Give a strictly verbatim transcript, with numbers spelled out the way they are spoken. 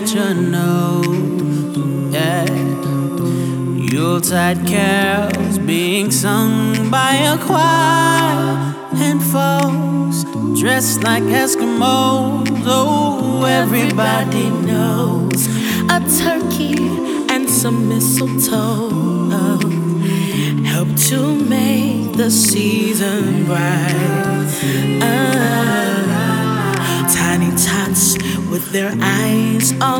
you know, yeah. Yuletide carols being sung by a choir, and folks dressed like Eskimos. Oh, everybody knows a turkey and some mistletoe help to make the season bright. Ah, tiny tots with their eyes all